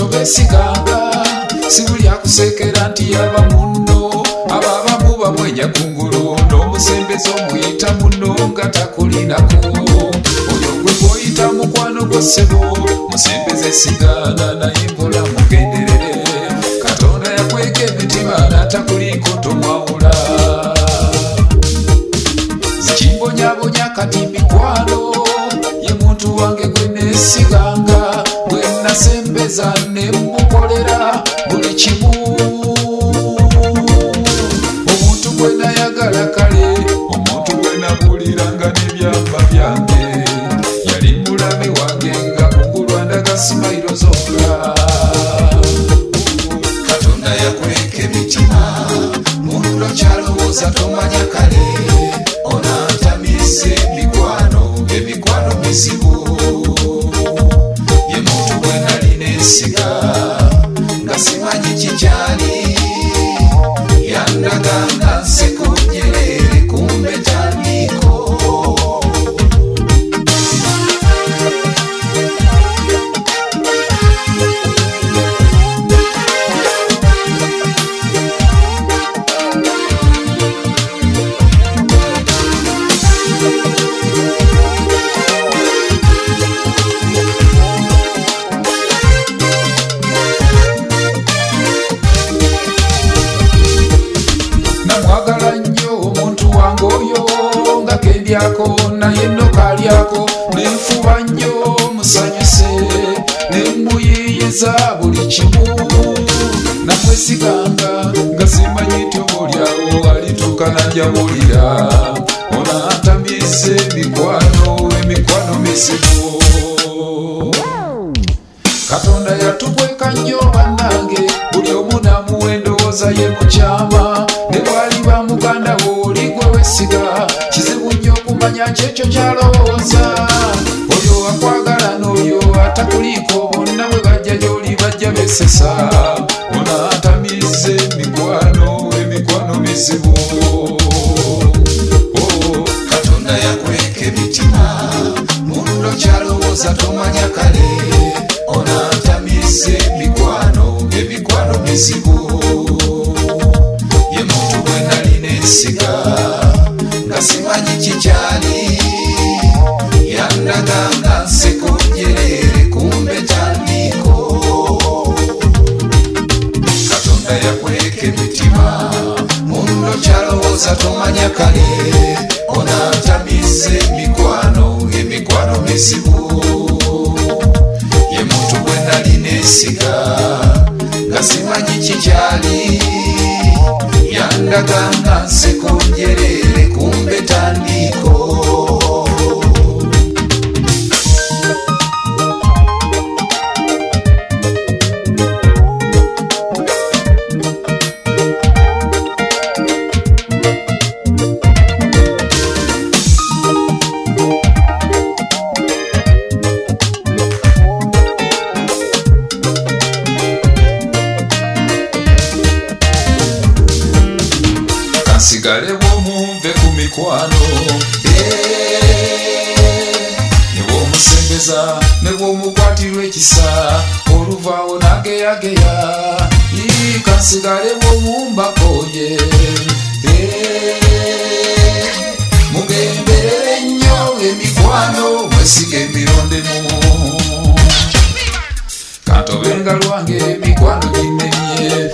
tobesiganga sibuli akusekera nti yaba munno ababamu bamwenya kungulu n'omusembezi omuyita munno nga takulinako oyo gwe gwoyita mukwano gwo ssebo musembeze sigana naye mpola mugenderere Katonda yakweka emitima n'atakuliko tomwawula zikimbonyabonya kati mikwano ye muntu wange gwe neesiganga gwe nasembeza ne mukolera buli kimu omuntu gwe nayagala kale omuntu gwe nabuliranga n'ebyamba byange yali mulabe wange nga kungulwandaga simayiro zokka Katonda yakweka emitima munno kyalowooza tomanya kale onantamise emikwano mizibu ye muntu gwe nali nesiga nga simanyi kikyali yandaga nga nseko nyerere kumbe tandiko Yako na yendo kalyako nenfuba nnyo musanyuse nembuyiyeza buli kimu nakwesiganga nga simanyi tobolyawo alituuka njabulira onantamyese emikwano mizibu Katonda yatubweka nnyo bannange buli omu namuwa endowooza ye mukyama ne bwali ba muganda wo oli gwe wesiga kizibu nnyo okumanya kyekyo kyalowooza oyo akwagala n'oyo atakuliiko bonna bwe bajja gy'oli bajja besesa onatamize emikwano mizibu Katonda yakweka emitima munno kyalowooza tomanya kale onatamize emikwano mizibu ye muntu gwe nali nesiga nga simanyi kikyali yandaga nga nseko nyerere kumbe tandiko Katonda yakweka emitima munno kyalowooza tomanya kale onatamize emikwano mizibu ye muntu gwe nali nesiga nga simanyi kikyali yandaga nga nseko nyerere kumbe tandiko Sigale bw'omuve ku mikwano ne bw'omusembeza ne bw'omukwatirwa ekisa oluvaawo nageyageya kasigale bw'omumbakoye mugenderere nnyo emikwano mwesiga emirondemu katobenga lwange emikwano gimenye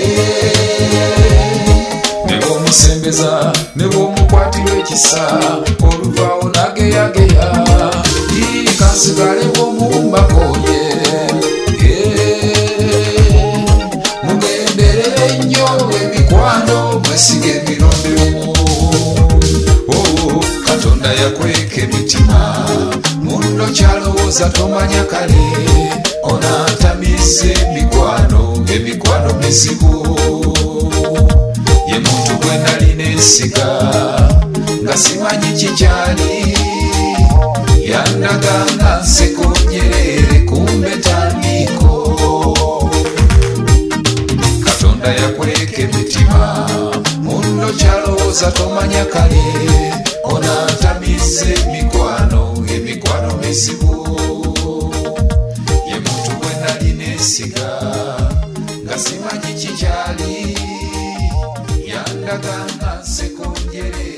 musembeza ne bw'omukwatirwa ekisa oluvaawo nageyageya kasigale bw'omumbakoye mugenderere nnyo emikwano mwesiga emirondemu Katonda yakweka emitima munno kyalowooza tomanya kale onatamize emikwano mizibu ye muntu gwe nali nesiga nga simanyi kikyali yandaga nga nseko nyerere kumbe tandiko Katonda yakweka emitima munno kyalowooza tomanya kale onatamize emikwano mizibu ye muntu gwe nali mwesiga nga simanyi kikyali yandaga nga nsekonjere